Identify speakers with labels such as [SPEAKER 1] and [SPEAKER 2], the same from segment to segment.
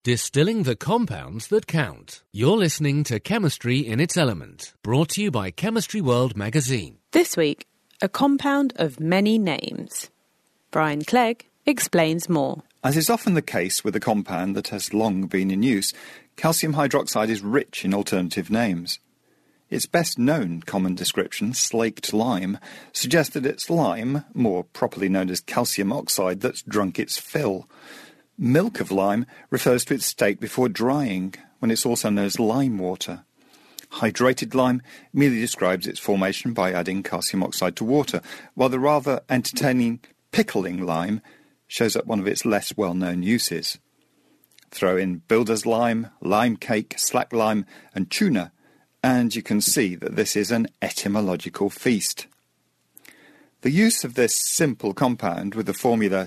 [SPEAKER 1] Distilling the compounds that count. You're listening to Chemistry in its Element, brought to you by Chemistry World magazine.
[SPEAKER 2] This week, a compound of many names. Brian Clegg explains more.
[SPEAKER 3] As is often the case with a compound that has long been in use, calcium hydroxide is rich in alternative names. Its best-known common description, slaked lime, suggests that it's lime, more properly known as calcium oxide, that's drunk its fill. Milk of lime refers to its state before drying, when it's also known as lime water. Hydrated lime merely describes its formation by adding calcium oxide to water, while the rather entertaining pickling lime shows up one of its less well-known uses. Throw in builder's lime, lime cake, slack lime, and tuna, and you can see that this is an etymological feast. The use of this simple compound with the formula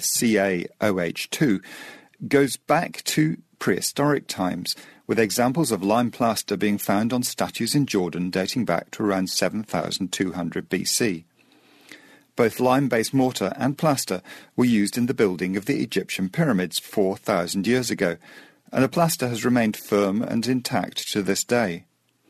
[SPEAKER 3] CaOH2 goes back to prehistoric times, with examples of lime plaster being found on statues in Jordan dating back to around 7,200 BC. Both lime-based mortar and plaster were used in the building of the Egyptian pyramids 4,000 years ago, and the plaster has remained firm and intact to this day.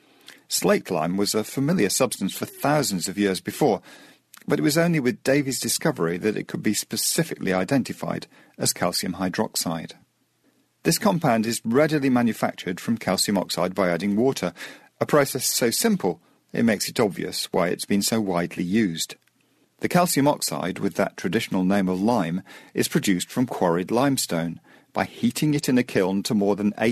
[SPEAKER 3] Slaked lime was a familiar substance for thousands of years before, but it was only with Davy's discovery that it could be specifically identified as calcium hydroxide. This compound is readily manufactured from calcium oxide by adding water, a process so simple it makes it obvious why it's been so widely used. The calcium oxide, with that traditional name of lime, is produced from quarried limestone by heating it in a kiln to more than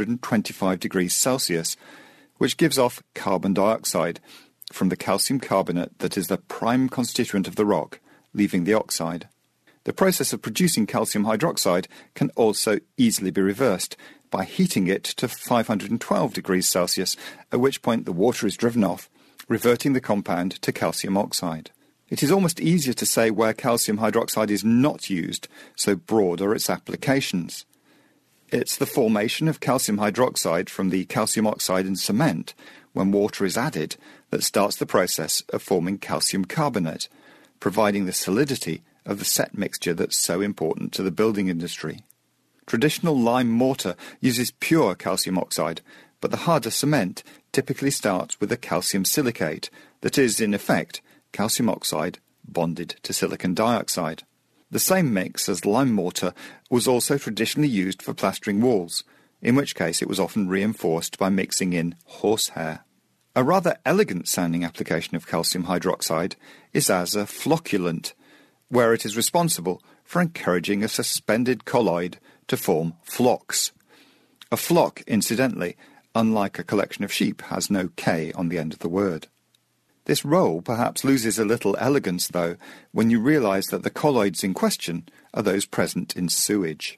[SPEAKER 3] 825 degrees Celsius, which gives off carbon dioxide from the calcium carbonate that is the prime constituent of the rock, leaving the oxide. The process of producing calcium hydroxide can also easily be reversed by heating it to 512 degrees Celsius, at which point the water is driven off, reverting the compound to calcium oxide. It is almost easier to say where calcium hydroxide is not used, so broad are its applications. It's the formation of calcium hydroxide from the calcium oxide in cement, when water is added, that starts the process of forming calcium carbonate, providing the solidity of the set mixture that's so important to the building industry. Traditional lime mortar uses pure calcium oxide, but the harder cement typically starts with a calcium silicate, that is, in effect, calcium oxide bonded to silicon dioxide. The same mix as lime mortar was also traditionally used for plastering walls, in which case it was often reinforced by mixing in horsehair. A rather elegant-sounding application of calcium hydroxide is as a flocculant, where it is responsible for encouraging a suspended colloid to form flocks. A flock, incidentally, unlike a collection of sheep, has no K on the end of the word. This role perhaps loses a little elegance, though, when you realise that the colloids in question are those present in sewage.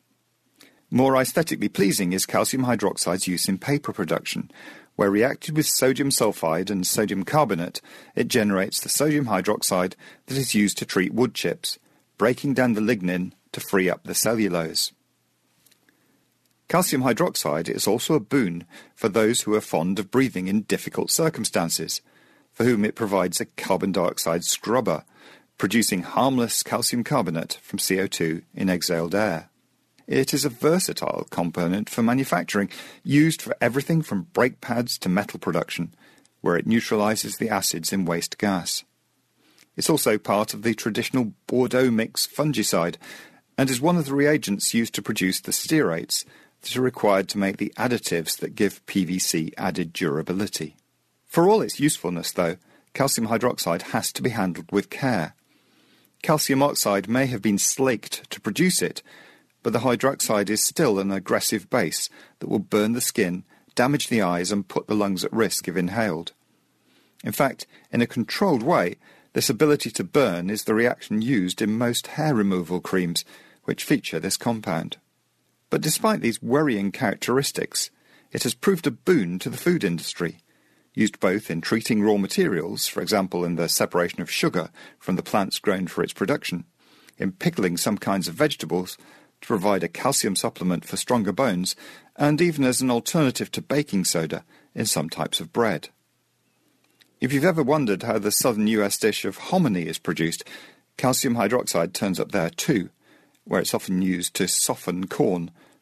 [SPEAKER 3] More aesthetically pleasing is calcium hydroxide's use in paper production, where reacted with sodium sulfide and sodium carbonate, it generates the sodium hydroxide that is used to treat wood chips, breaking down the lignin to free up the cellulose. Calcium hydroxide is also a boon for those who are fond of breathing in difficult circumstances, for whom it provides a carbon dioxide scrubber, producing harmless calcium carbonate from CO2 in exhaled air. It is a versatile component for manufacturing, used for everything from brake pads to metal production, where it neutralizes the acids in waste gas. It's also part of the traditional Bordeaux mix fungicide, and is one of the reagents used to produce the stearates that are required to make the additives that give PVC added durability. For all its usefulness, though, calcium hydroxide has to be handled with care. Calcium oxide may have been slaked to produce it, but the hydroxide is still an aggressive base that will burn the skin, damage the eyes, and put the lungs at risk if inhaled. In fact, in a controlled way, this ability to burn is the reaction used in most hair removal creams, which feature this compound. But despite these worrying characteristics, it has proved a boon to the food industry, used both in treating raw materials, for example in the separation of sugar from the plants grown for its production, in pickling some kinds of vegetables, to provide a calcium supplement for stronger bones, and even as an alternative to baking soda in some types of bread. If you've ever wondered how the southern US dish of hominy is produced, calcium hydroxide turns up there too, where it's often used to soften corn,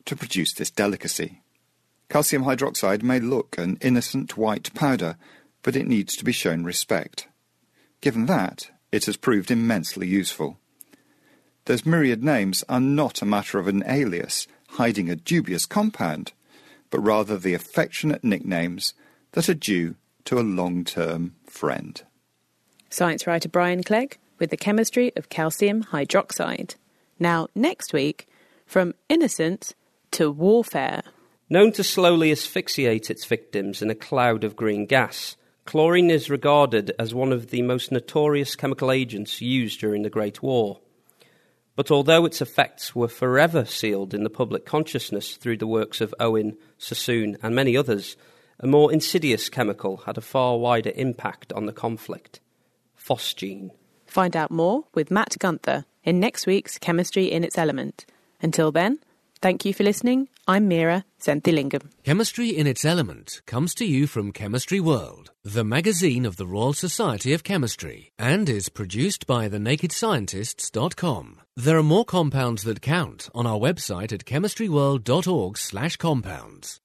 [SPEAKER 3] to produce this delicacy. Calcium hydroxide may look an innocent white powder, but it needs to be shown respect. Given that, it has proved immensely useful. Those myriad names are not a matter of an alias hiding a dubious compound, but rather the affectionate nicknames that are due to a long-term friend.
[SPEAKER 2] Science writer Brian Clegg with the chemistry of calcium hydroxide. Now, next week, from innocence to warfare.
[SPEAKER 4] Known to slowly asphyxiate its victims in a cloud of green gas, chlorine is regarded as one of the most notorious chemical agents used during the Great War. But although its effects were forever sealed in the public consciousness through the works of Owen, Sassoon and many others, a more insidious chemical had a far wider impact on the conflict: phosgene.
[SPEAKER 2] Find out more with Matt Gunther in next week's Chemistry in its Element. Until then, thank you for listening. I'm Mira Senthilingam.
[SPEAKER 1] Chemistry in its Element comes to you from Chemistry World, the magazine of the Royal Society of Chemistry, and is produced by thenakedscientists.com. There are more compounds that count on our website at chemistryworld.org/compounds.